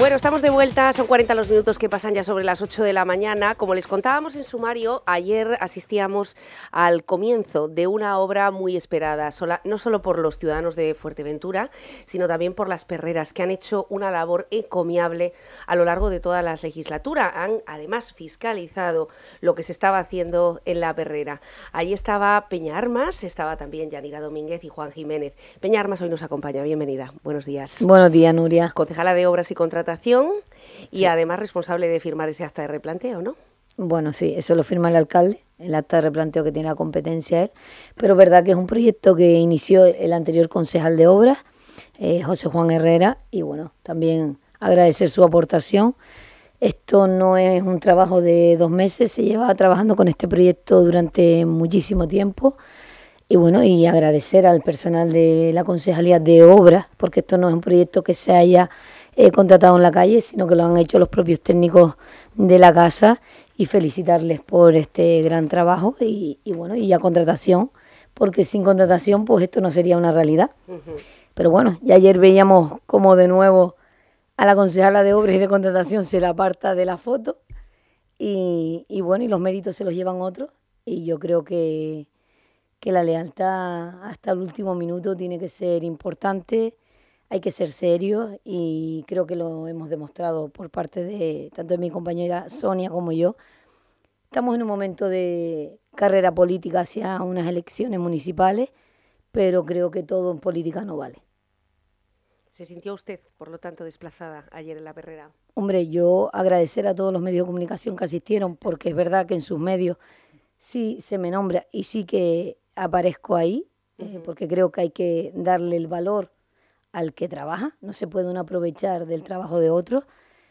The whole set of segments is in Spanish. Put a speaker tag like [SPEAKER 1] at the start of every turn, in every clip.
[SPEAKER 1] Bueno, estamos de vuelta, son 40 los minutos que pasan ya sobre las 8 de la mañana. Como les contábamos en sumario, ayer asistíamos al comienzo de una obra muy esperada, no solo por los ciudadanos de Fuerteventura, sino también por las perreras, que han hecho una labor encomiable a lo largo de toda la legislatura. Han además fiscalizado lo que se estaba haciendo en la perrera. Allí estaba Peña Armas, estaba también Yanira Domínguez y Juan Jiménez. Peña Armas hoy nos acompaña, bienvenida, buenos días.
[SPEAKER 2] Buenos días, Nuria.
[SPEAKER 1] Concejala de Obras y Contratación y además responsable de firmar ese acta de replanteo, ¿no?
[SPEAKER 2] Bueno, sí, eso lo firma el alcalde, el acta de replanteo que tiene la competencia él, pero es verdad que es un proyecto que inició el anterior concejal de Obras, José Juan Herrera, y bueno, también agradecer su aportación. Esto no es un trabajo de 2 meses, se lleva trabajando con este proyecto durante muchísimo tiempo. Y bueno, y agradecer al personal de la Concejalía de Obras, porque esto no es un proyecto que se haya contratado en la calle, sino que lo han hecho los propios técnicos de la casa, y felicitarles por este gran trabajo y bueno, y a contratación, porque sin contratación pues esto no sería una realidad. Pero bueno, ya ayer veíamos como de nuevo a la concejala de Obras y de Contratación se la aparta de la foto y bueno, y los méritos se los llevan otros, y yo creo que la lealtad hasta el último minuto tiene que ser importante, hay que ser serios, y creo que lo hemos demostrado por parte de tanto de mi compañera Sonia como yo. Estamos en un momento de carrera política hacia unas elecciones municipales, pero creo que todo en política no vale.
[SPEAKER 1] ¿Se sintió usted, por lo tanto, desplazada ayer en la perrera?
[SPEAKER 2] Hombre, yo agradecer a todos los medios de comunicación que asistieron, porque es verdad que en sus medios sí se me nombra y sí que aparezco ahí, porque creo que hay que darle el valor al que trabaja, no se puede uno aprovechar del trabajo de otros,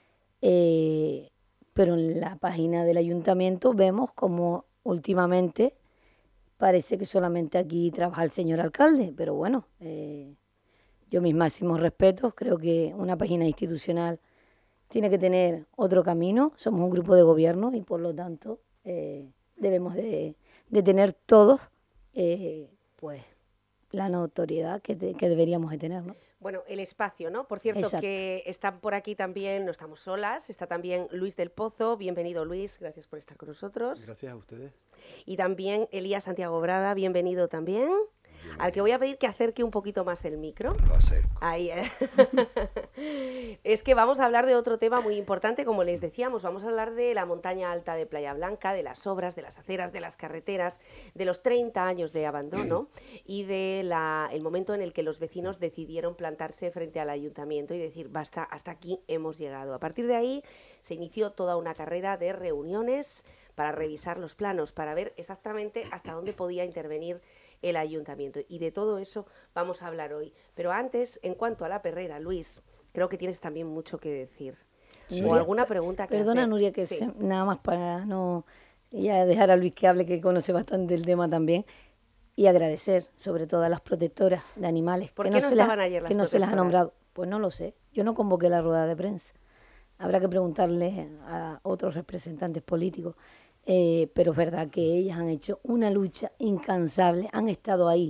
[SPEAKER 2] pero en la página del ayuntamiento vemos como últimamente parece que solamente aquí trabaja el señor alcalde, pero bueno, yo mis máximos respetos, creo que una página institucional tiene que tener otro camino, somos un grupo de gobierno y por lo tanto debemos de tener todos pues la notoriedad que deberíamos de tener, ¿no?
[SPEAKER 1] Bueno, el espacio, ¿no? Por cierto,
[SPEAKER 2] Exacto.
[SPEAKER 1] Que están por aquí también, no estamos solas, está también Luis del Pozo. Bienvenido, Luis, gracias por estar con nosotros.
[SPEAKER 3] Gracias a ustedes.
[SPEAKER 1] Y también Elías Santiago Brada, bienvenido también. Al que voy a pedir que acerque un poquito más el micro.
[SPEAKER 3] Lo acerco.
[SPEAKER 1] Ahí. Es que vamos a hablar de otro tema muy importante, como les decíamos, vamos a hablar de la montaña alta de Playa Blanca, de las obras, de las aceras, de las carreteras, de los 30 años de abandono y de el momento en el que los vecinos decidieron plantarse frente al ayuntamiento y decir, basta, hasta aquí hemos llegado. A partir de ahí se inició toda una carrera de reuniones para revisar los planos, para ver exactamente hasta dónde podía intervenir el ayuntamiento. Y de todo eso vamos a hablar hoy. Pero antes, en cuanto a la perrera, Luis, creo que tienes también mucho que decir.
[SPEAKER 2] Sí.
[SPEAKER 1] O alguna pregunta que
[SPEAKER 2] Perdona,
[SPEAKER 1] hacer.
[SPEAKER 2] Nuria, que
[SPEAKER 1] Sí.
[SPEAKER 2] nada más para no ya dejar a Luis que hable, que conoce bastante el tema también, y agradecer sobre todo a las protectoras de animales.
[SPEAKER 1] ¿Por
[SPEAKER 2] que
[SPEAKER 1] qué
[SPEAKER 2] no
[SPEAKER 1] no
[SPEAKER 2] se
[SPEAKER 1] estaban
[SPEAKER 2] las,
[SPEAKER 1] ayer las
[SPEAKER 2] que no se las ha
[SPEAKER 1] protectoras?
[SPEAKER 2] nombrado. Pues no lo sé. Yo no convoqué la rueda de prensa. Habrá que preguntarle a otros representantes políticos. Pero es verdad que ellas han hecho una lucha incansable, han estado ahí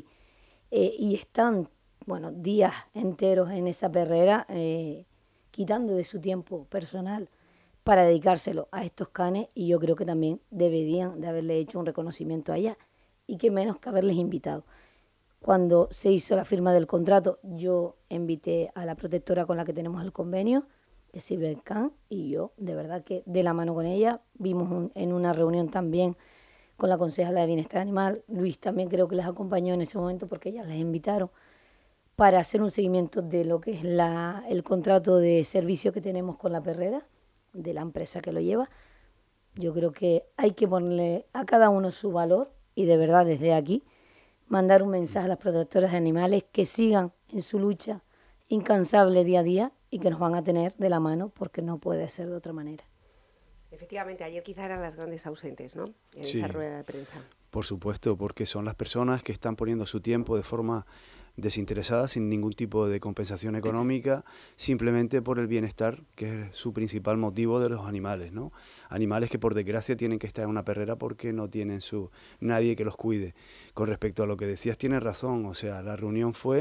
[SPEAKER 2] y están, bueno, días enteros en esa perrera, quitando de su tiempo personal para dedicárselo a estos canes, y yo creo que también deberían de haberle hecho un reconocimiento a ellas, y que menos que haberles invitado. Cuando se hizo la firma del contrato, yo invité a la protectora con la que tenemos el convenio, de Silvercan, y yo, de verdad que de la mano con ella, vimos en una reunión también con la concejala de Bienestar Animal, Luis también creo que les acompañó en ese momento porque ellas les invitaron para hacer un seguimiento de lo que es el contrato de servicio que tenemos con la perrera, de la empresa que lo lleva. Yo creo que hay que ponerle a cada uno su valor, y de verdad desde aquí mandar un mensaje a las protectoras de animales que sigan en su lucha incansable día a día, y que nos van a tener de la mano porque no puede ser de otra manera.
[SPEAKER 1] Efectivamente, ayer quizá eran las grandes ausentes, ¿no? En
[SPEAKER 3] Sí,
[SPEAKER 1] esa rueda de prensa.
[SPEAKER 3] por supuesto, porque son las personas que están poniendo su tiempo de forma desinteresada, sin ningún tipo de compensación económica, simplemente por el bienestar, que es su principal motivo de los animales, ¿no? Animales que por desgracia tienen que estar en una perrera porque no tienen nadie que los cuide. Con respecto a lo que decías, tienes razón, o sea, la reunión fue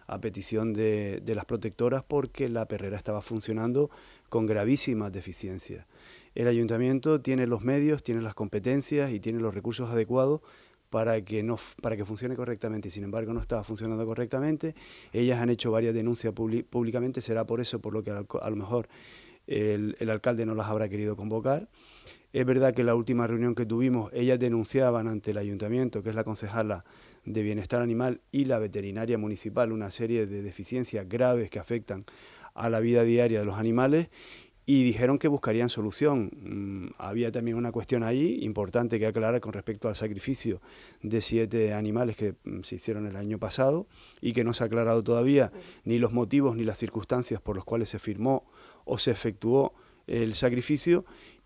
[SPEAKER 3] a petición de las protectoras, porque la perrera estaba funcionando con gravísimas deficiencias. El ayuntamiento tiene los medios, tiene las competencias y tiene los recursos adecuados para que funcione correctamente, y sin embargo no estaba funcionando correctamente. Ellas han hecho varias denuncias públicamente, será por eso por lo que a lo mejor el alcalde no las habrá querido convocar. Es verdad que en la última reunión que tuvimos, ellas denunciaban ante el ayuntamiento, que es la concejala de Bienestar Animal y la veterinaria municipal, una serie de deficiencias graves que afectan a la vida diaria de los animales, y dijeron que buscarían solución. Había también una cuestión ahí importante que aclarar con respecto al sacrificio de 7 animales que se hicieron el año pasado y que no se ha aclarado todavía ni los motivos ni las circunstancias por los cuales se firmó o se efectuó el sacrificio.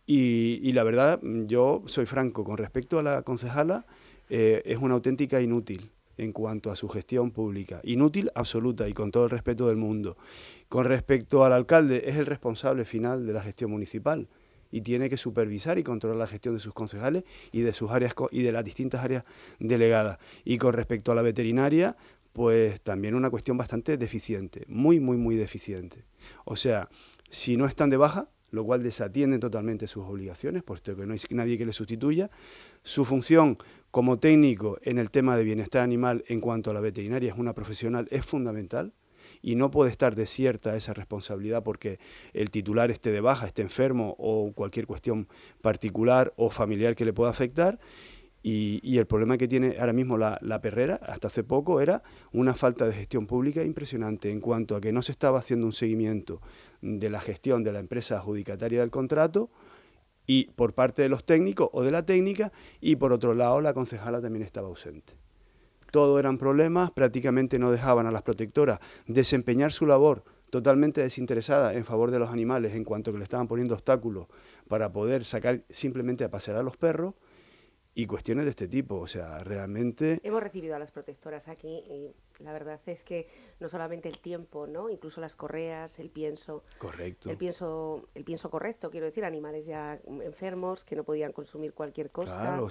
[SPEAKER 3] Y la verdad, yo soy franco, con respecto a la concejala, es una auténtica inútil en cuanto a su gestión pública. Inútil absoluta y con todo el respeto del mundo. Con respecto al alcalde, es el responsable final de la gestión municipal y tiene que supervisar y controlar la gestión de sus concejales y de sus áreas y de las distintas áreas delegadas. Y con respecto a la veterinaria, pues también una cuestión bastante deficiente, muy, muy, muy deficiente. O sea, si no están de baja, lo cual desatienden totalmente sus obligaciones, puesto que no hay nadie que le sustituya. Su función como técnico en el tema de bienestar animal en cuanto a la veterinaria es una profesional, es fundamental, y no puede estar desierta esa responsabilidad porque el titular esté de baja, esté enfermo o cualquier cuestión particular o familiar que le pueda afectar. Y el problema que tiene ahora mismo la perrera, hasta hace poco, era una falta de gestión pública impresionante en cuanto a que no se estaba haciendo un seguimiento de la gestión de la empresa adjudicataria del contrato y por parte de los técnicos o de la técnica, y por otro lado la concejala también estaba ausente. Todo eran problemas, prácticamente no dejaban a las protectoras desempeñar su labor totalmente desinteresada en favor de los animales, en cuanto que le estaban poniendo obstáculos para poder sacar simplemente a pasear a los perros. Y cuestiones de este tipo, o sea, realmente...
[SPEAKER 1] Hemos recibido a las protectoras aquí y la verdad es que no solamente el tiempo, ¿no? Incluso las correas, el pienso...
[SPEAKER 3] Correcto.
[SPEAKER 1] El pienso correcto, quiero decir, animales ya enfermos que no podían consumir cualquier cosa.
[SPEAKER 3] Claro,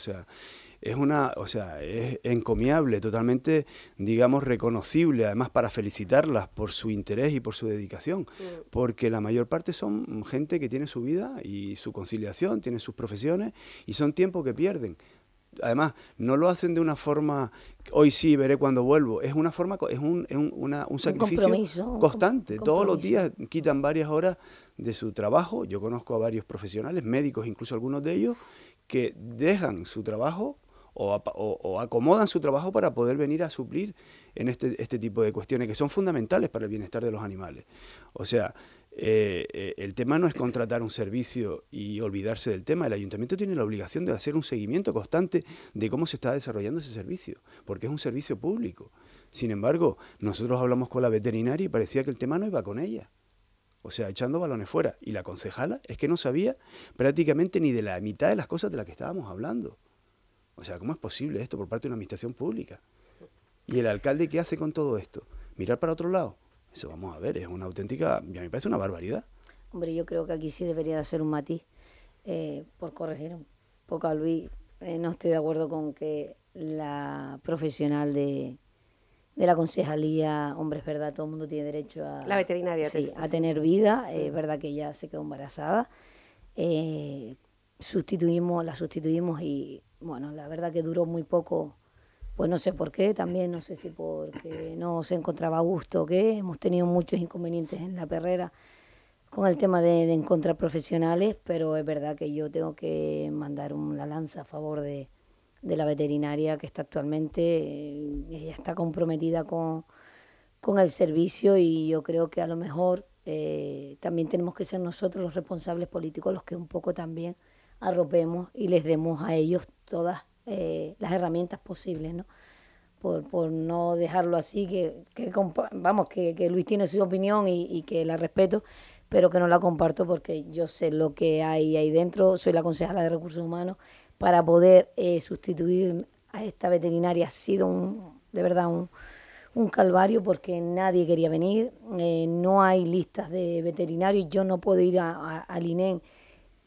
[SPEAKER 3] es encomiable, totalmente, digamos, reconocible, además para felicitarlas por su interés y por su dedicación, porque la mayor parte son gente que tiene su vida y su conciliación, tiene sus profesiones y son tiempos que pierden. Además, no lo hacen de una forma, hoy sí, veré cuando vuelvo, es una forma, es un sacrificio constante. Todos los días quitan varias horas de su trabajo. Yo conozco a varios profesionales, médicos, incluso algunos de ellos, que dejan su trabajo o acomodan su trabajo para poder venir a suplir en este tipo de cuestiones que son fundamentales para el bienestar de los animales. O sea, el tema no es contratar un servicio y olvidarse del tema. El ayuntamiento tiene la obligación de hacer un seguimiento constante de cómo se está desarrollando ese servicio, porque es un servicio público. Sin embargo, nosotros hablamos con la veterinaria y parecía que el tema no iba con ella. O sea, echando balones fuera. Y la concejala es que no sabía prácticamente ni de la mitad de las cosas de las que estábamos hablando. O sea, ¿cómo es posible esto por parte de una administración pública? ¿Y el alcalde qué hace con todo esto? ¿Mirar para otro lado? Eso vamos a ver, es una auténtica, a mí me parece una barbaridad.
[SPEAKER 2] Hombre, yo creo que aquí sí debería de hacer un matiz, por corregir un poco a Luis. No estoy de acuerdo con que la profesional de la concejalía, hombre, es verdad, todo el mundo tiene derecho a...
[SPEAKER 1] La veterinaria.
[SPEAKER 2] Sí, a tener vida, es verdad que ella se quedó embarazada. La sustituimos y, bueno, la verdad que duró muy poco. Pues no sé por qué, también no sé si porque no se encontraba a gusto o qué. Hemos tenido muchos inconvenientes en la perrera con el tema de encontrar profesionales, pero es verdad que yo tengo que mandar una lanza a favor de la veterinaria que está actualmente. Ella está comprometida con el servicio y yo creo que a lo mejor también tenemos que ser nosotros los responsables políticos los que un poco también arropemos y les demos a ellos todas las herramientas posibles, ¿no? Por no dejarlo así, que Luis tiene su opinión y que la respeto, pero que no la comparto porque yo sé lo que hay ahí dentro. Soy la concejala de Recursos Humanos. Para poder sustituir a esta veterinaria ha sido de verdad un calvario porque nadie quería venir. No hay listas de veterinarios, yo no puedo ir al INEM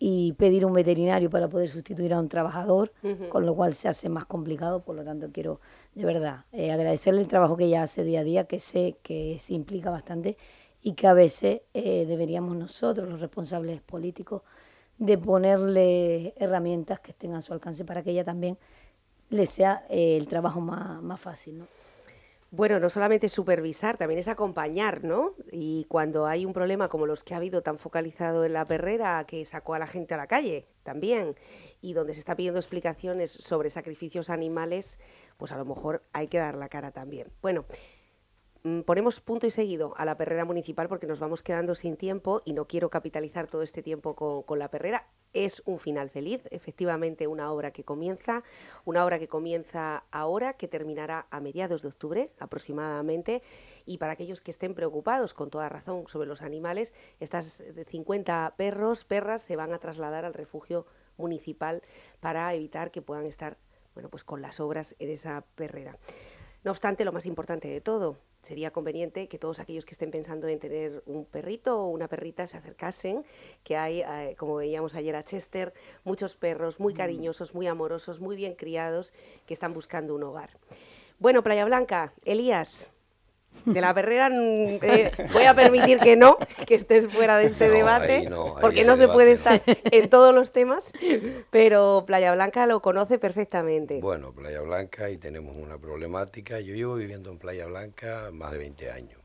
[SPEAKER 2] y pedir un veterinario para poder sustituir a un trabajador,
[SPEAKER 1] Ujú.
[SPEAKER 2] con lo cual se hace más complicado. Por lo tanto, quiero de verdad agradecerle el trabajo que ella hace día a día, que sé que se implica bastante y que a veces deberíamos nosotros, los responsables políticos, de ponerle herramientas que estén a su alcance para que ella también le sea el trabajo más fácil, ¿no?
[SPEAKER 1] Bueno, no solamente supervisar, también es acompañar, ¿no? Y cuando hay un problema como los que ha habido tan focalizado en la perrera, que sacó a la gente a la calle también, y donde se está pidiendo explicaciones sobre sacrificios animales, pues a lo mejor hay que dar la cara también. Bueno, ponemos punto y seguido a la perrera municipal porque nos vamos quedando sin tiempo y no quiero capitalizar todo este tiempo con la perrera. Es un final feliz, efectivamente una obra que comienza ahora, que terminará a mediados de octubre aproximadamente, y para aquellos que estén preocupados con toda razón sobre los animales, estas 50 perras se van a trasladar al refugio municipal para evitar que puedan estar, bueno, pues con las obras en esa perrera. No obstante, lo más importante de todo, sería conveniente que todos aquellos que estén pensando en tener un perrito o una perrita se acercasen, que hay, como veíamos ayer a Chester, muchos perros muy cariñosos, muy amorosos, muy bien criados, que están buscando un hogar. Bueno, Playa Blanca, Elías, de la perrera voy a permitir que estés fuera de este debate, porque no se puede estar en todos los temas, pero Playa Blanca lo conoce perfectamente.
[SPEAKER 4] Bueno, Playa Blanca, y tenemos una problemática. Yo llevo viviendo en Playa Blanca más de 20 años.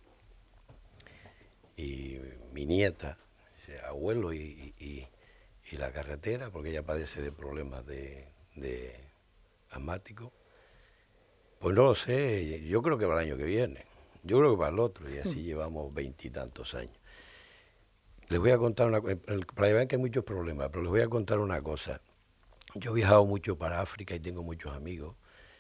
[SPEAKER 4] Y mi nieta, abuelo y la carretera, porque ella padece de problemas de asmático, pues no lo sé, yo creo que para el año que viene. Yo creo que para el otro, y así llevamos 20 y tantos años. Les voy a contar en Playa Blanca hay muchos problemas, pero les voy a contar una cosa. Yo he viajado mucho para África y tengo muchos amigos,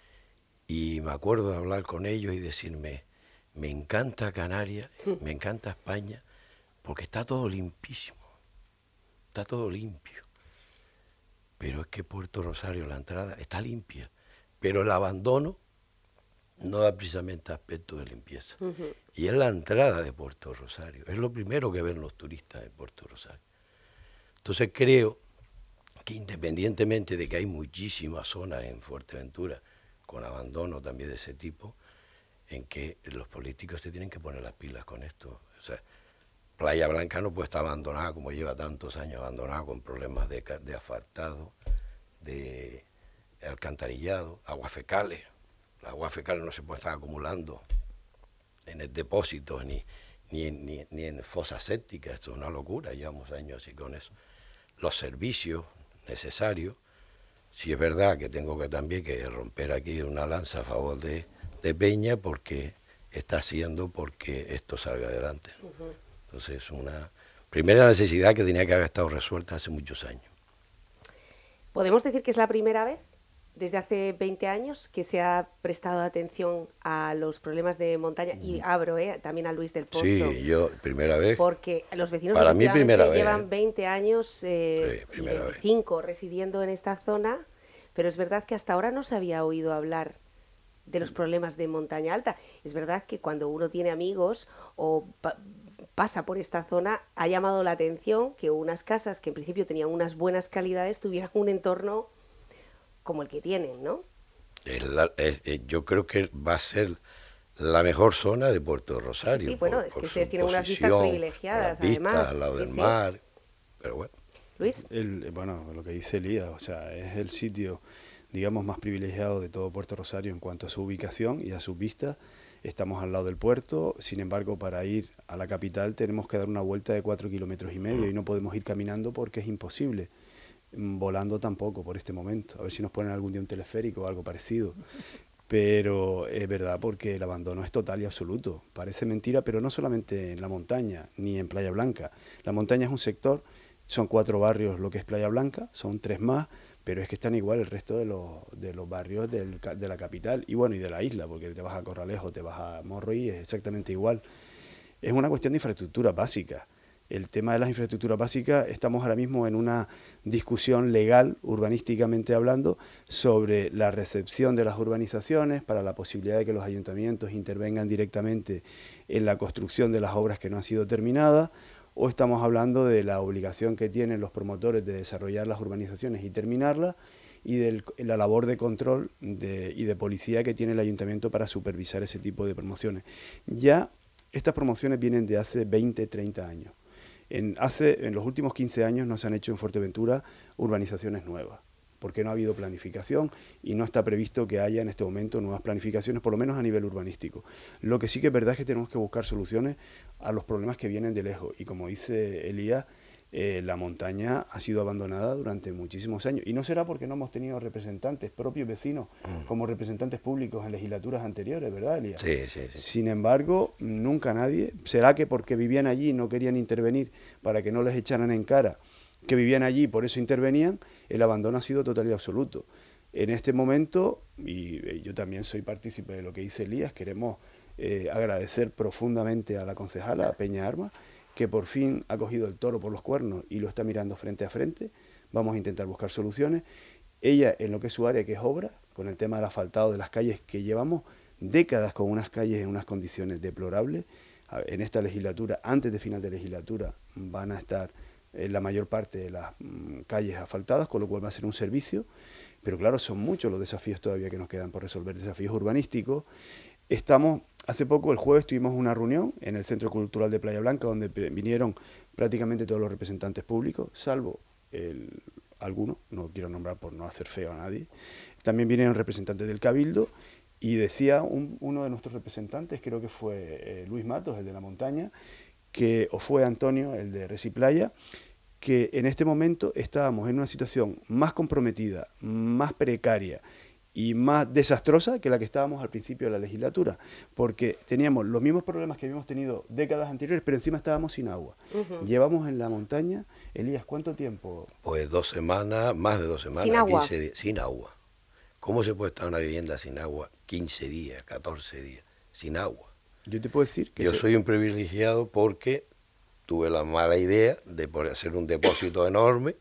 [SPEAKER 4] y me acuerdo de hablar con ellos y decirme, me encanta Canarias, me encanta España, porque está todo limpísimo, está todo limpio. Pero es que Puerto Rosario, la entrada, está limpia, pero el abandono no da precisamente aspecto de limpieza. Uh-huh. Y es la entrada de Puerto Rosario, es lo primero que ven los turistas en Puerto Rosario. Entonces creo que independientemente de que hay muchísimas zonas en Fuerteventura con abandono también de ese tipo, en que los políticos se tienen que poner las pilas con esto. O sea, Playa Blanca no puede estar abandonada como lleva tantos años abandonada, con problemas de asfaltado, de alcantarillado, aguas fecales. Las aguas fecales no se pueden estar acumulando en el depósito ni en fosas sépticas. Esto es una locura, llevamos años así con eso. Los servicios necesarios, sí es verdad que tengo que también que romper aquí una lanza a favor de Peña, porque está haciendo porque esto salga adelante. Uh-huh. Entonces es una primera necesidad que tenía que haber estado resuelta hace muchos años.
[SPEAKER 1] ¿Podemos decir que es la primera vez desde hace 20 años que se ha prestado atención a los problemas de montaña? Y abro también a Luis del Pozo.
[SPEAKER 4] Sí, yo, primera vez.
[SPEAKER 1] Porque los vecinos
[SPEAKER 4] para mí primera
[SPEAKER 1] llevan
[SPEAKER 4] vez.
[SPEAKER 1] 20 años y 25 residiendo en esta zona, pero es verdad que hasta ahora no se había oído hablar de los problemas de montaña alta. Es verdad que cuando uno tiene amigos o pasa por esta zona, ha llamado la atención que unas casas que en principio tenían unas buenas calidades tuvieran un entorno como el que tienen, ¿no?
[SPEAKER 4] Yo creo que va a ser la mejor zona de Puerto Rosario.
[SPEAKER 1] Sí, bueno, es que ustedes tienen unas vistas privilegiadas, además.
[SPEAKER 4] Al lado del mar, pero bueno.
[SPEAKER 1] Luis.
[SPEAKER 3] Bueno, lo que dice Elías, o sea, es el sitio, digamos, más privilegiado de todo Puerto Rosario en cuanto a su ubicación y a sus vistas. Estamos al lado del puerto, sin embargo, para ir a la capital tenemos que dar una vuelta de 4,5 kilómetros y no podemos ir caminando porque es imposible. Volando tampoco por este momento, a ver si nos ponen algún día un teleférico o algo parecido, pero es verdad porque el abandono es total y absoluto. Parece mentira, pero no solamente en la montaña ni en Playa Blanca. La montaña es un sector, son 4 barrios lo que es Playa Blanca, son 3 más, pero es que están igual el resto de los barrios de la capital y bueno, y de la isla, porque te vas a Corralejo, te vas a Morro y es exactamente igual. Es una cuestión de infraestructura básica. El tema de las infraestructuras básicas, estamos ahora mismo en una discusión legal, urbanísticamente hablando, sobre la recepción de las urbanizaciones para la posibilidad de que los ayuntamientos intervengan directamente en la construcción de las obras que no han sido terminadas, o estamos hablando de la obligación que tienen los promotores de desarrollar las urbanizaciones y terminarlas, y de la labor de control y de policía que tiene el ayuntamiento para supervisar ese tipo de promociones. Ya estas promociones vienen de hace 20, 30 años. En los últimos 15 años no se han hecho en Fuerteventura urbanizaciones nuevas, porque no ha habido planificación y no está previsto que haya en este momento nuevas planificaciones, por lo menos a nivel urbanístico. Lo que sí que es verdad es que tenemos que buscar soluciones a los problemas que vienen de lejos, y como dice Elías, la montaña ha sido abandonada durante muchísimos años, y no será porque no hemos tenido representantes, propios vecinos, como representantes públicos en legislaturas anteriores, ¿verdad, Elías?
[SPEAKER 4] Sí, sí, sí.
[SPEAKER 3] Sin embargo, nunca nadie, será que porque vivían allí no querían intervenir para que no les echaran en cara que vivían allí y por eso intervenían. El abandono ha sido total y absoluto. En este momento, y yo también soy partícipe de lo que dice Elías, queremos agradecer profundamente a la concejala, a Peña Armas, que por fin ha cogido el toro por los cuernos y lo está mirando frente a frente. Vamos a intentar buscar soluciones. Ella, en lo que es su área, que es obra, con el tema del asfaltado de las calles, que llevamos décadas con unas calles en unas condiciones deplorables. En esta legislatura, antes de final de legislatura, van a estar la mayor parte de las calles asfaltadas, con lo cual va a ser un servicio. Pero claro, son muchos los desafíos todavía que nos quedan por resolver, desafíos urbanísticos. Hace poco, el jueves, tuvimos una reunión en el Centro Cultural de Playa Blanca, donde vinieron prácticamente todos los representantes públicos, salvo algunos, no quiero nombrar por no hacer feo a nadie. También vinieron representantes del Cabildo, y decía uno de nuestros representantes, creo que fue Luis Matos, el de la montaña, o fue Antonio, el de Reciplaya, que en este momento estábamos en una situación más comprometida, más precaria y más desastrosa que la que estábamos al principio de la legislatura, porque teníamos los mismos problemas que habíamos tenido décadas anteriores, pero encima estábamos sin agua. Llevamos en la montaña, Elías, ¿cuánto tiempo?
[SPEAKER 4] Pues 2 semanas, más de 2 semanas.
[SPEAKER 1] ¿Sin agua?
[SPEAKER 4] 15 días, sin agua. ¿Cómo se puede estar en una vivienda sin agua 15 días, 14 días, sin agua?
[SPEAKER 3] Yo te puedo decir que
[SPEAKER 4] yo soy un privilegiado porque tuve la mala idea de poder hacer un depósito enorme,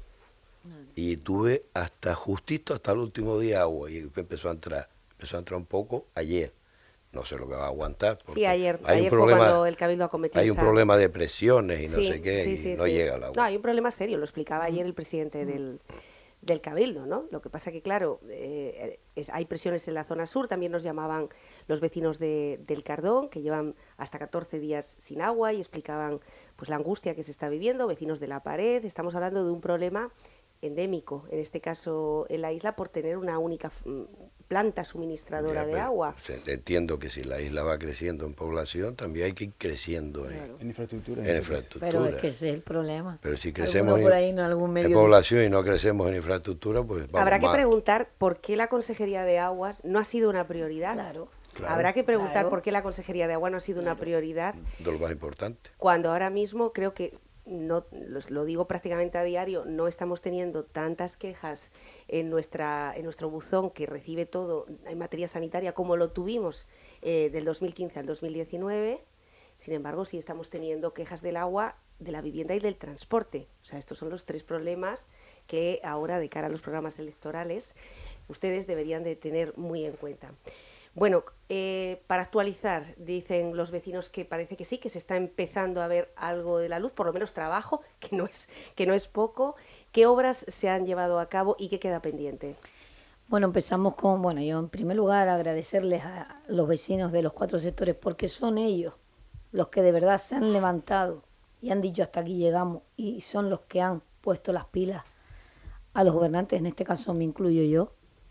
[SPEAKER 4] y tuve hasta el último día agua, y empezó a entrar un poco ayer. No sé lo que va a aguantar.
[SPEAKER 1] Sí, ayer fue cuando el Cabildo acometió.
[SPEAKER 4] Hay un problema de presiones y no sé qué, y no llega el agua.
[SPEAKER 1] No, hay un problema serio, lo explicaba ayer el presidente del Cabildo, ¿no? Lo que pasa que, claro, hay presiones en la zona sur. También nos llamaban los vecinos del Cardón, que llevan hasta 14 días sin agua, y explicaban pues la angustia que se está viviendo. Vecinos de La Pared. Estamos hablando de un problema endémico, en este caso en la isla, por tener una única planta suministradora de agua.
[SPEAKER 4] Entiendo que si la isla va creciendo en población, también hay que ir creciendo en infraestructura.
[SPEAKER 2] Pero es que ese es el problema.
[SPEAKER 4] Pero si crecemos
[SPEAKER 2] por ahí, en
[SPEAKER 4] población y no crecemos en infraestructura, pues vamos.
[SPEAKER 1] Habrá que preguntar por qué la Consejería de Aguas no ha sido una prioridad.
[SPEAKER 2] Claro.
[SPEAKER 1] Habrá que preguntar por qué la Consejería de Agua no ha sido una prioridad.
[SPEAKER 4] De lo más importante.
[SPEAKER 1] Cuando ahora mismo creo que, no lo digo prácticamente a diario, no estamos teniendo tantas quejas en nuestro buzón, que recibe todo en materia sanitaria, como lo tuvimos del 2015 al 2019. Sin embargo, sí estamos teniendo quejas del agua, de la vivienda y del transporte. O sea, estos son los 3 problemas que ahora, de cara a los programas electorales, ustedes deberían de tener muy en cuenta. Bueno, para actualizar, dicen los vecinos que parece que sí, que se está empezando a ver algo de la luz, por lo menos trabajo, que no es poco. ¿Qué obras se han llevado a cabo y qué queda pendiente?
[SPEAKER 2] Bueno, empezamos yo en primer lugar agradecerles a los vecinos de los 4 sectores, porque son ellos los que de verdad se han levantado y han dicho hasta aquí llegamos, y son los que han puesto las pilas a los gobernantes. En este caso me incluyo yo.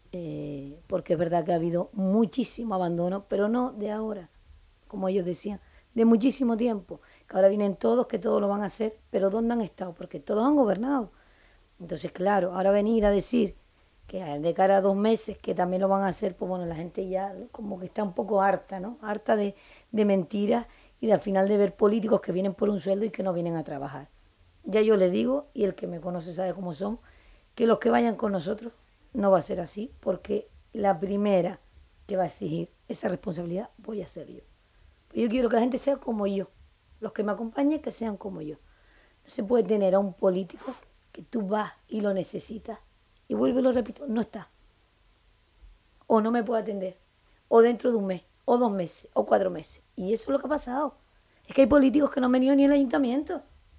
[SPEAKER 2] Porque es verdad que ha habido muchísimo abandono, pero no de ahora, como ellos decían, de muchísimo tiempo, que ahora vienen todos, que todos lo van a hacer, pero ¿dónde han estado? Porque todos han gobernado. Entonces, claro, ahora venir a decir que de cara a 2 meses que también lo van a hacer, pues bueno, la gente ya como que está un poco harta, ¿no? Harta de mentiras y de al final de ver políticos que vienen por un sueldo y que no vienen a trabajar. Ya yo le digo, y el que me conoce sabe cómo son, que los que vayan con nosotros no va a ser así, porque la primera que va a exigir esa responsabilidad voy a ser yo. Yo quiero que la gente sea como yo, los que me acompañen que sean como yo. No se puede tener a un político que tú vas y lo necesitas, y vuelvo y lo repito, no está. O no me puede atender, o dentro de 1 mes, o 2 meses, o 4 meses. Y eso es lo que ha pasado. Es que hay políticos que no han venido ni al ayuntamiento.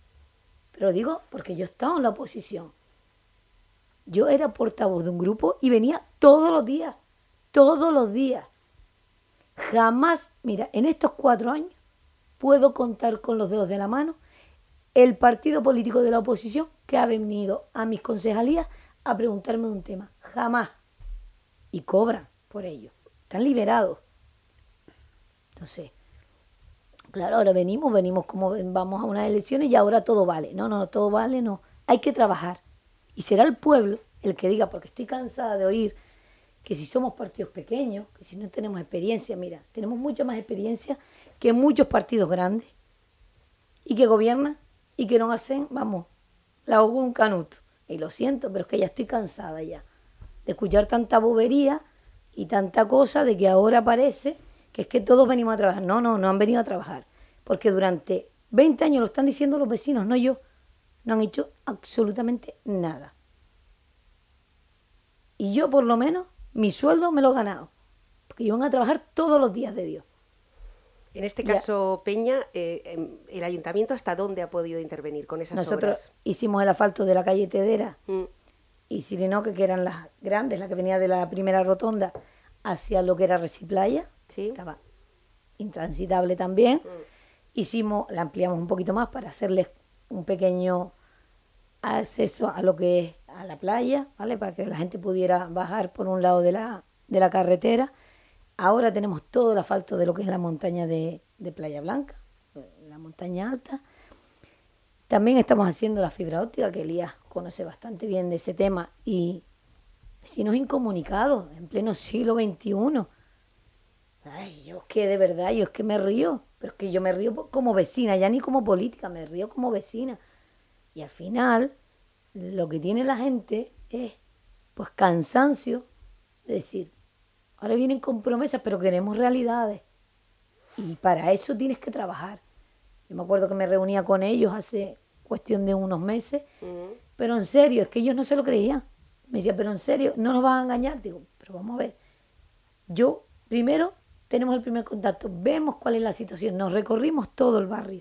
[SPEAKER 2] Pero digo porque yo estaba en la oposición. Yo era portavoz de un grupo y venía todos los días. Todos los días. Jamás, mira, en estos 4 años puedo contar con los dedos de la mano el partido político de la oposición que ha venido a mis concejalías a preguntarme de un tema. Jamás. Y cobran por ello. Están liberados. Entonces, claro, ahora venimos como vamos a unas elecciones y ahora todo vale. No, todo vale, no. Hay que trabajar. Y será el pueblo el que diga, porque estoy cansada de oír que si somos partidos pequeños, que si no tenemos experiencia, mira, tenemos mucha más experiencia que muchos partidos grandes y que gobiernan y que no hacen, vamos, la hago con un canuto. Y lo siento, pero es que ya estoy cansada ya de escuchar tanta bobería y tanta cosa de que ahora parece que es que todos venimos a trabajar. No han venido a trabajar, porque durante 20 años lo están diciendo los vecinos, no yo, no han hecho absolutamente nada. Y yo por lo menos mi sueldo me lo he ganado, porque iban a trabajar todos los días de Dios.
[SPEAKER 1] En este caso, Peña, ¿el ayuntamiento hasta dónde ha podido intervenir con esas
[SPEAKER 2] Nosotros
[SPEAKER 1] obras?
[SPEAKER 2] hicimos el asfalto de la calle Tedera y Sirenoque, que eran las grandes, la que venía de la primera rotonda hacia lo que era Reciplaya.
[SPEAKER 1] ¿Sí?
[SPEAKER 2] Estaba intransitable también. La ampliamos un poquito más para hacerles un pequeño acceso a lo que es a la playa, ¿vale? Para que la gente pudiera bajar por un lado de la carretera. Ahora tenemos todo el asfalto de lo que es la montaña de Playa Blanca, la montaña alta. También estamos haciendo la fibra óptica, que Elías conoce bastante bien de ese tema, y vecinos incomunicados en pleno siglo XXI. Ay, yo es que de verdad, yo es que me río, pero es que yo me río como vecina, ya ni como política, me río como vecina. Y al final, lo que tiene la gente es, pues, cansancio de decir, ahora vienen con promesas, pero queremos realidades. Y para eso tienes que trabajar. Yo me acuerdo que me reunía con ellos hace cuestión de unos meses, pero en serio, es que ellos no se lo creían. Me decía, pero en serio, no nos van a engañar. Digo, pero vamos a ver. Primero, tenemos el primer contacto, vemos cuál es la situación, nos recorrimos todo el barrio.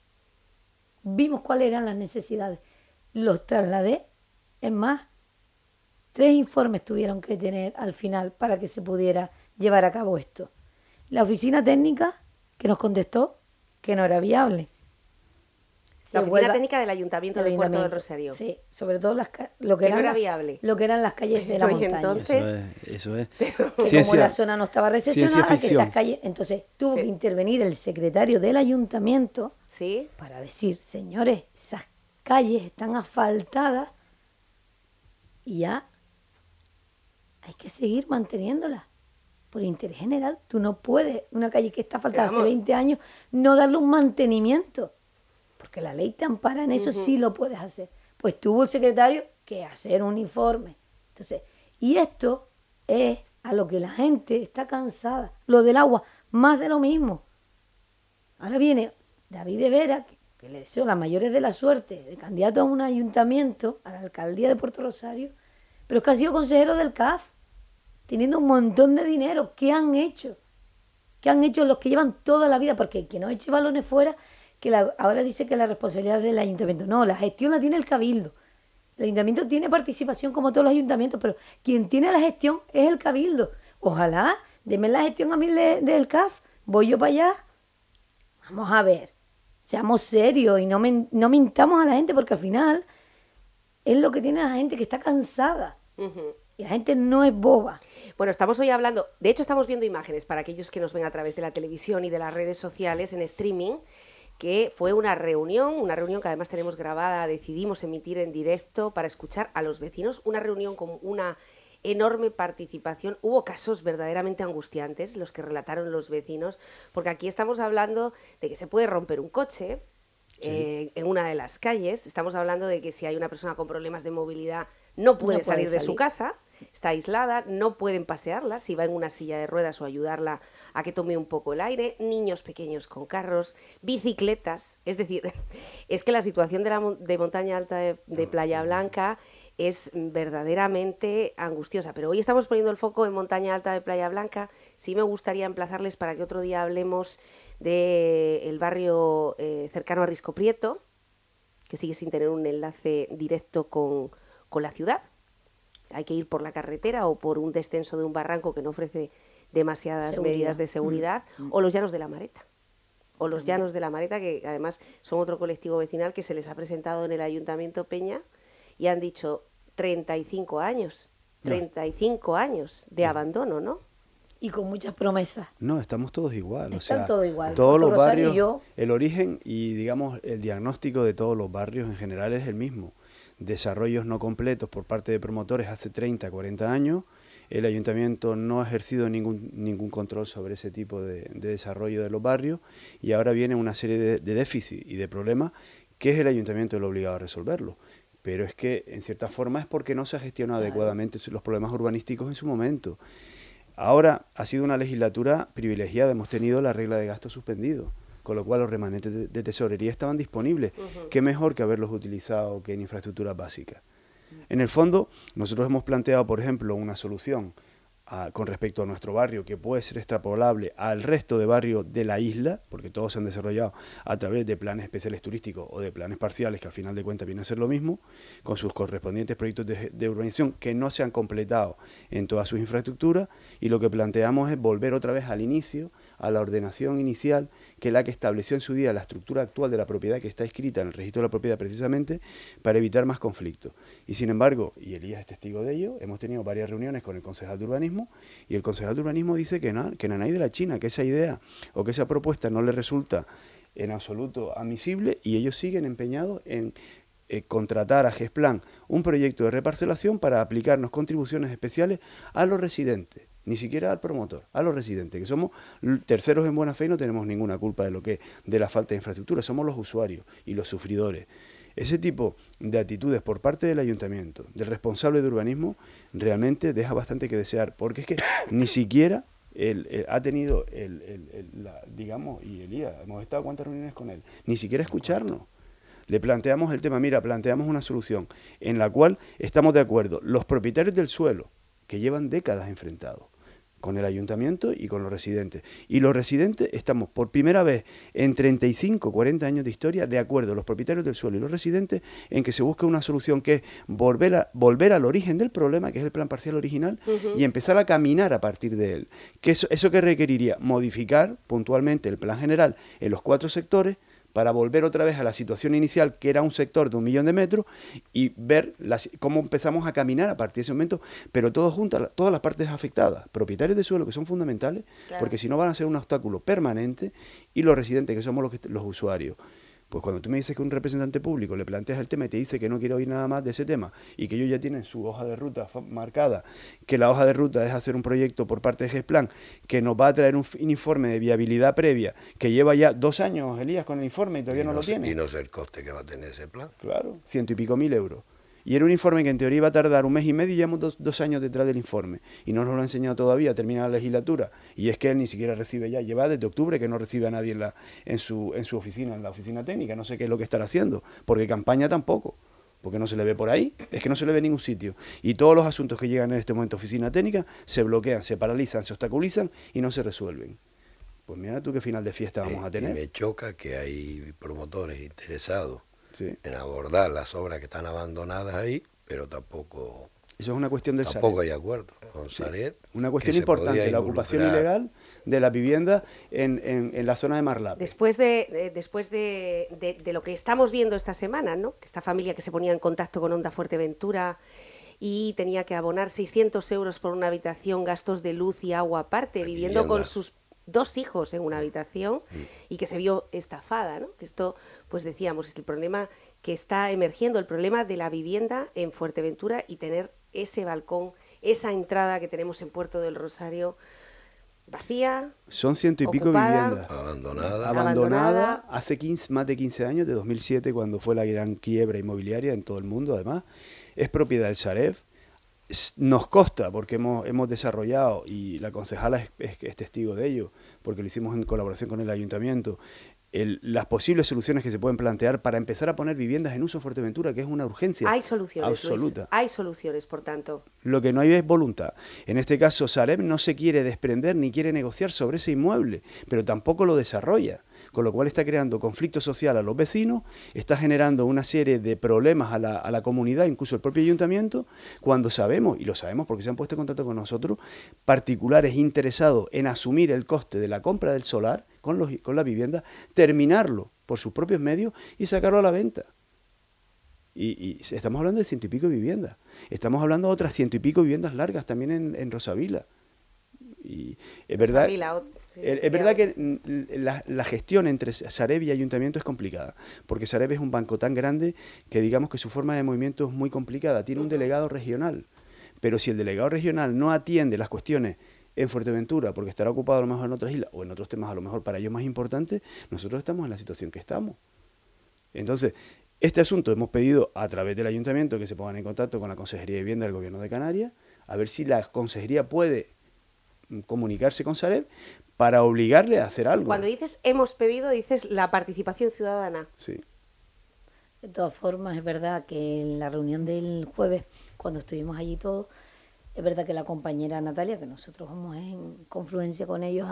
[SPEAKER 2] Vimos cuáles eran las necesidades. Los trasladé. Es más, 3 informes tuvieron que tener al final para que se pudiera llevar a cabo esto. La oficina técnica, que nos contestó que no era viable.
[SPEAKER 1] La oficina técnica del Ayuntamiento de Puerto del Rosario.
[SPEAKER 2] Sí, sobre todo lo que
[SPEAKER 1] no era viable.
[SPEAKER 2] Lo que eran las calles de la montaña.
[SPEAKER 1] Entonces,
[SPEAKER 3] eso es.
[SPEAKER 2] Como la zona no estaba recesionada, que esas calles, entonces tuvo que intervenir el secretario del ayuntamiento,
[SPEAKER 1] ¿sí?,
[SPEAKER 2] para decir, señores, esas calles están asfaltadas y ya hay que seguir manteniéndolas por interés general. Tú no puedes, una calle que está asfaltada hace 20 años, no darle un mantenimiento, porque la ley te ampara en eso. Sí lo puedes hacer. Pues tuvo el secretario que hacer un informe. Entonces, y esto es a lo que la gente está cansada. Lo del agua, más de lo mismo. Ahora viene David de Vera, que le deseo las mayores de la suerte, de candidato a un ayuntamiento, a la alcaldía de Puerto Rosario, pero es que ha sido consejero del CAF, teniendo un montón de dinero. ¿Qué han hecho? ¿Qué han hecho los que llevan toda la vida? Porque el que no eche balones fuera, ahora dice que la responsabilidad es del ayuntamiento. No, la gestión la tiene el cabildo. El ayuntamiento tiene participación como todos los ayuntamientos, pero quien tiene la gestión es el cabildo. Ojalá, denme la gestión a mí del CAF, voy yo para allá. Vamos a ver, seamos serios y no mintamos a la gente, porque al final es lo que tiene la gente, que está cansada. Y la gente no es boba.
[SPEAKER 1] Bueno, estamos hoy hablando, de hecho estamos viendo imágenes para aquellos que nos ven a través de la televisión y de las redes sociales en streaming, que fue una reunión que además tenemos grabada, decidimos emitir en directo para escuchar a los vecinos, una reunión con una enorme participación. Hubo casos verdaderamente angustiantes, los que relataron los vecinos, porque aquí estamos hablando de que se puede romper un coche en una de las calles, estamos hablando de que si hay una persona con problemas de movilidad no puede salir de su casa, está aislada, no pueden pasearla si va en una silla de ruedas o ayudarla a que tome un poco el aire, niños pequeños con carros, bicicletas. Es decir, es que la situación de montaña alta de Playa Blanca es verdaderamente angustiosa. Pero hoy estamos poniendo el foco en montaña alta de Playa Blanca. Sí me gustaría emplazarles para que otro día hablemos del barrio cercano a Risco Prieto, que sigue sin tener un enlace directo con la ciudad. Hay que ir por la carretera o por un descenso de un barranco que no ofrece demasiadas medidas de seguridad, o los llanos de la Mareta. O los llanos de la Mareta, que además son otro colectivo vecinal que se les ha presentado en el Ayuntamiento Peña y han dicho 35 años, 35 años de abandono, ¿no?
[SPEAKER 2] Y con muchas promesas.
[SPEAKER 3] No, estamos todos igual.
[SPEAKER 2] Están todos igual.
[SPEAKER 3] Todos los
[SPEAKER 2] Rosario
[SPEAKER 3] barrios,
[SPEAKER 2] y yo.
[SPEAKER 3] el origen y, digamos, el diagnóstico de todos los barrios en general es el mismo. Desarrollos no completos por parte de promotores hace 30, 40 años. El ayuntamiento no ha ejercido ningún control sobre ese tipo de desarrollo de los barrios y ahora viene una serie de déficits y de problemas que es el ayuntamiento el obligado a resolverlo. Pero es que, en cierta forma, es porque no se ha gestionado adecuadamente los problemas urbanísticos en su momento. Ahora ha sido una legislatura privilegiada, hemos tenido la regla de gasto suspendido, con lo cual los remanentes de tesorería estaban disponibles. Qué mejor que haberlos utilizado que en infraestructuras básicas. En el fondo, nosotros hemos planteado, por ejemplo, una solución con respecto a nuestro barrio que puede ser extrapolable al resto de barrios de la isla, porque todos se han desarrollado a través de planes especiales turísticos o de planes parciales, que al final de cuentas viene a ser lo mismo, con sus correspondientes proyectos de urbanización que no se han completado en todas sus infraestructuras, y lo que planteamos es volver otra vez al inicio, a la ordenación inicial, que es la que estableció en su día la estructura actual de la propiedad que está inscrita en el registro de la propiedad precisamente para evitar más conflictos. Y sin embargo, y Elías es testigo de ello, hemos tenido varias reuniones con el concejal de urbanismo y el concejal de urbanismo dice que nanay de la China, que esa idea o que esa propuesta no le resulta en absoluto admisible y ellos siguen empeñados en contratar a Gesplan un proyecto de reparcelación para aplicarnos contribuciones especiales a los residentes. Ni siquiera al promotor, a los residentes, que somos terceros en buena fe y no tenemos ninguna culpa de la falta de infraestructura, somos los usuarios y los sufridores. Ese tipo de actitudes por parte del ayuntamiento, del responsable de urbanismo, realmente deja bastante que desear, porque es que ni siquiera ha tenido, digamos, y Elías, hemos estado cuántas reuniones con él, ni siquiera escucharnos. Le planteamos el tema, mira, planteamos una solución en la cual estamos de acuerdo los propietarios del suelo, que llevan décadas enfrentados con el ayuntamiento y con los residentes. Y los residentes estamos por primera vez en 35, 40 años de historia de acuerdo, los propietarios del suelo y los residentes, en que se busque una solución que es volver al origen del problema, que es el plan parcial original, y empezar a caminar a partir de él. ¿Eso que requeriría? Modificar puntualmente el plan general en los 4 sectores, para volver otra vez a la situación inicial, que era un sector de 1 millón de metros, y ver cómo empezamos a caminar a partir de ese momento, pero todos juntos, todas las partes afectadas, propietarios de suelo, que son fundamentales, claro, porque si no van a ser un obstáculo permanente, y los residentes, que somos los usuarios. Pues cuando tú me dices que un representante público le planteas el tema y te dice que no quiere oír nada más de ese tema y que ellos ya tienen su hoja de ruta marcada, que la hoja de ruta es hacer un proyecto por parte de Gesplan que nos va a traer un informe de viabilidad previa que lleva ya 2 años, Elías, con el informe y todavía no lo tiene.
[SPEAKER 4] Y no sé el coste que va a tener ese plan.
[SPEAKER 3] Claro, 100 y pico mil euros. Y era un informe que en teoría iba a tardar 1 mes y medio y llevamos 2 años detrás del informe. Y no nos lo ha enseñado todavía, termina la legislatura. Y es que él ni siquiera recibe ya, lleva desde octubre que no recibe a nadie en su oficina, en la oficina técnica. No sé qué es lo que estará haciendo, porque campaña tampoco, porque no se le ve por ahí, es que no se le ve en ningún sitio. Y todos los asuntos que llegan en este momento a oficina técnica se bloquean, se paralizan, se obstaculizan y no se resuelven. Pues mira tú qué final de fiesta vamos a tener.
[SPEAKER 4] Y me choca que hay promotores interesados, sí, en abordar las obras que están abandonadas ahí, pero tampoco...
[SPEAKER 3] Eso es una cuestión del
[SPEAKER 4] Tampoco hay acuerdo con Sareb.
[SPEAKER 3] Una cuestión importante, la ocupación ilegal de las viviendas en la zona de Marlape.
[SPEAKER 1] Después de lo que estamos viendo esta semana, ¿no? Esta familia que se ponía en contacto con Onda Fuerteventura y tenía que abonar 600 euros por una habitación, gastos de luz y agua aparte, viviendo con sus 2 hijos en una habitación y que se vio estafada, ¿no? Que esto, pues decíamos, es el problema que está emergiendo, el problema de la vivienda en Fuerteventura y tener ese balcón, esa entrada que tenemos en Puerto del Rosario vacía.
[SPEAKER 3] Son 100 y pico viviendas.
[SPEAKER 4] Abandonada.
[SPEAKER 3] Hace más de 15 años, de 2007, cuando fue la gran quiebra inmobiliaria en todo el mundo, además. Es propiedad del Sareb. Nos consta, porque hemos desarrollado, y la concejala es testigo de ello, porque lo hicimos en colaboración con el ayuntamiento, las posibles soluciones que se pueden plantear para empezar a poner viviendas en uso en Fuerteventura, que es una urgencia
[SPEAKER 1] hay soluciones,
[SPEAKER 3] absoluta.
[SPEAKER 1] Luis, hay soluciones, por tanto.
[SPEAKER 3] Lo que no hay es voluntad. En este caso, Sareb no se quiere desprender ni quiere negociar sobre ese inmueble, pero tampoco lo desarrolla. con lo cual está creando conflicto social a los vecinos, está generando una serie de problemas a la comunidad, incluso el propio ayuntamiento, cuando sabemos, y lo sabemos porque se han puesto en contacto con nosotros, particulares interesados en asumir el coste de la compra del solar con la vivienda, terminarlo por sus propios medios y sacarlo a la venta. Y estamos hablando de 100 y pico viviendas. Estamos hablando de otras 100 y pico viviendas largas también en Rosavila. Y es verdad, es verdad que la gestión entre Sareb y Ayuntamiento es complicada, porque Sareb es un banco tan grande que digamos que su forma de movimiento es muy complicada. Tiene un delegado regional, pero si el delegado regional no atiende las cuestiones en Fuerteventura, porque estará ocupado a lo mejor en otras islas o en otros temas a lo mejor para ellos más importantes, nosotros estamos en la situación que estamos. Entonces, este asunto hemos pedido a través del Ayuntamiento que se pongan en contacto con la Consejería de Vivienda del Gobierno de Canarias, a ver si la Consejería puede comunicarse con Sareb para obligarle a hacer algo.
[SPEAKER 1] Cuando dices hemos pedido, dices la participación ciudadana.
[SPEAKER 3] Sí.
[SPEAKER 2] De todas formas, es verdad que en la reunión del jueves, cuando estuvimos allí todos, es verdad que la compañera Natalia, que nosotros vamos en confluencia con ellos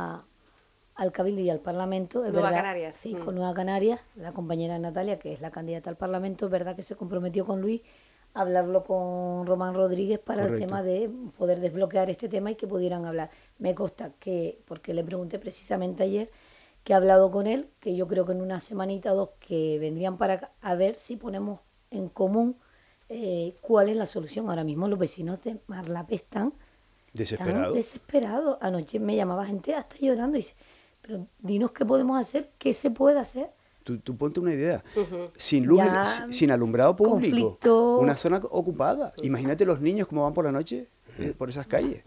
[SPEAKER 2] al Cabildo y al Parlamento, es
[SPEAKER 1] Nueva
[SPEAKER 2] verdad,
[SPEAKER 1] Canarias.
[SPEAKER 2] sí, con Nueva Canarias, la compañera Natalia, que es la candidata al Parlamento, es verdad que se comprometió con Luis a hablarlo con Román Rodríguez para
[SPEAKER 3] Correcto.
[SPEAKER 2] el tema de poder desbloquear este tema y que pudieran hablar. Me consta que, porque le pregunté precisamente ayer, que he hablado con él, que yo creo que en una semanita o dos que vendrían para acá a ver si ponemos en común cuál es la solución. Ahora mismo los vecinos de Marlape están desesperados. Anoche me llamaba gente hasta llorando y dice, pero dinos qué podemos hacer, qué se puede hacer.
[SPEAKER 3] Tú ponte una idea, sin luz, sin alumbrado público,
[SPEAKER 2] conflicto.
[SPEAKER 3] una zona ocupada. Imagínate los niños cómo van por la noche por esas calles,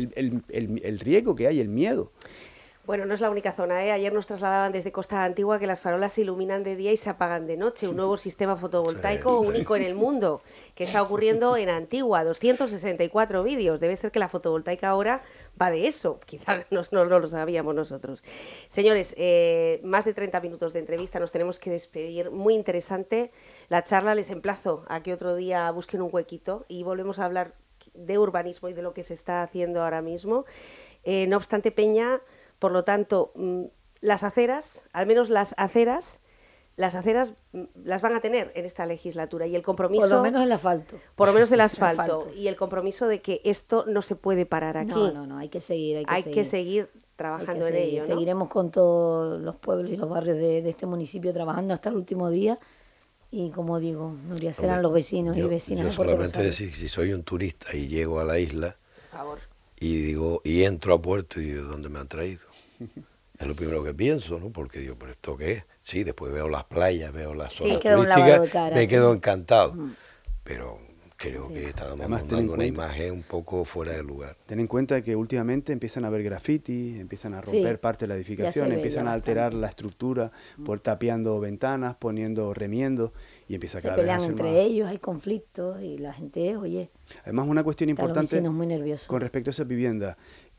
[SPEAKER 3] el riesgo que hay, el miedo.
[SPEAKER 1] Bueno, no es la única zona, ¿eh? Ayer nos trasladaban desde Costa Antigua que las farolas se iluminan de día y se apagan de noche. Un nuevo sistema fotovoltaico único en el mundo que está ocurriendo en Antigua. 264 vídeos. Debe ser que la fotovoltaica ahora va de eso. Quizás no lo sabíamos nosotros. Señores, más de 30 minutos de entrevista. Nos tenemos que despedir. Muy interesante la charla. Les emplazo a que otro día busquen un huequito y volvemos a hablar de urbanismo y de lo que se está haciendo ahora mismo. No obstante, Peña... Por lo tanto, las aceras, al menos las aceras las van a tener en esta legislatura y el compromiso...
[SPEAKER 2] Por lo menos el asfalto.
[SPEAKER 1] Por lo menos el asfalto. Y el compromiso de que esto no se puede parar aquí.
[SPEAKER 2] No, hay que seguir.
[SPEAKER 1] Hay que seguir trabajando en ello, ¿no?
[SPEAKER 2] Seguiremos con todos los pueblos y los barrios de este municipio trabajando hasta el último día. Y como digo, Nuria, serán los vecinos y vecinas.
[SPEAKER 4] Yo solamente decir, si soy un turista y llego a la isla...
[SPEAKER 1] Por favor.
[SPEAKER 4] Y entro a puerto y digo, ¿dónde me han traído? Es lo primero que pienso, ¿no? Porque digo, ¿pero esto qué es? Sí, después veo las playas, veo las zonas turísticas, me quedo encantado. Pero creo que estábamos dando una imagen un poco fuera de lugar.
[SPEAKER 3] Ten en cuenta que últimamente empiezan a haber grafitis, empiezan a romper parte de la edificación, empiezan a alterar la estructura, por tapiando ventanas, poniendo remiendos, y empieza cada vez a ser más...
[SPEAKER 2] Se pelean entre ellos, hay conflictos, y la gente, oye...
[SPEAKER 3] Además, una cuestión importante
[SPEAKER 2] muy nerviosos.
[SPEAKER 3] Con respecto a esas viviendas.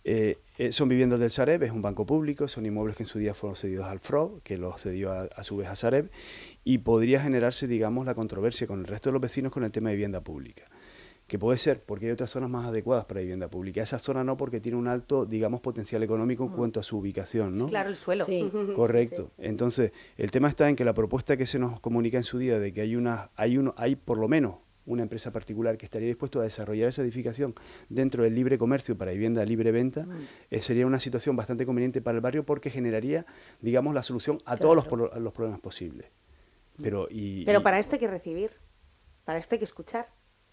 [SPEAKER 3] Son viviendas del Sareb, es un banco público, son inmuebles que en su día fueron cedidos al FRO, que los cedió a su vez a Sareb, y podría generarse, digamos, la controversia con el resto de los vecinos con el tema de vivienda pública. Que puede ser, porque hay otras zonas más adecuadas para vivienda pública. Esa zona no, porque tiene un alto, digamos, potencial económico en cuanto a su ubicación, ¿no?
[SPEAKER 1] Claro, el suelo.
[SPEAKER 2] Sí.
[SPEAKER 3] Correcto. Sí. Entonces, el tema está en que la propuesta que se nos comunica en su día de que hay por lo menos una empresa particular que estaría dispuesto a desarrollar esa edificación dentro del libre comercio para vivienda libre venta, sería una situación bastante conveniente para el barrio porque generaría, digamos, la solución a todos los problemas posibles. Pero
[SPEAKER 1] para esto hay que recibir, para esto hay que escuchar.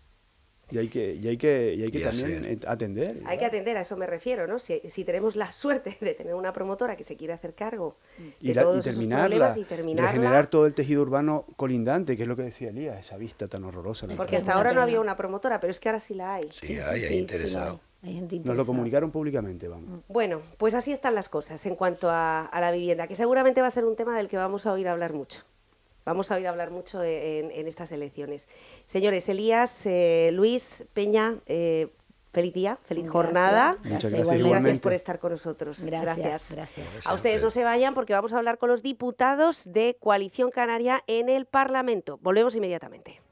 [SPEAKER 3] Y hay que también atender.
[SPEAKER 1] Hay que atender, a eso me refiero, ¿no? Si tenemos la suerte de tener una promotora que se quiere hacer cargo de todos esos problemas y terminarla.
[SPEAKER 3] Regenerar todo el tejido urbano colindante, que es lo que decía Elías, esa vista tan horrorosa.
[SPEAKER 1] Porque hasta ahora no había una promotora, pero es que ahora sí la hay.
[SPEAKER 4] Sí, hay interesado.
[SPEAKER 3] Nos lo comunicaron públicamente, vamos.
[SPEAKER 1] Bueno, pues así están las cosas en cuanto a la vivienda, que seguramente va a ser un tema del que vamos a oír hablar mucho. Vamos a oír hablar mucho en estas elecciones. Señores, Elías, Luis, Peña, feliz día, feliz jornada.
[SPEAKER 3] Muchas gracias, igualmente.
[SPEAKER 1] Gracias por estar con nosotros.
[SPEAKER 2] Gracias.
[SPEAKER 1] A ustedes no se vayan porque vamos a hablar con los diputados de Coalición Canaria en el Parlamento. Volvemos inmediatamente.